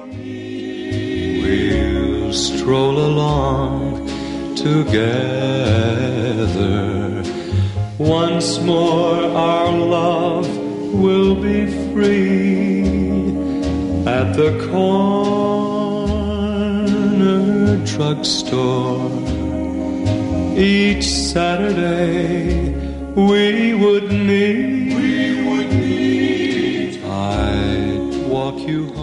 We'll stroll along together. Once more our love will be free at the corner drugstore. Each Saturday we would meet. I'd walk you home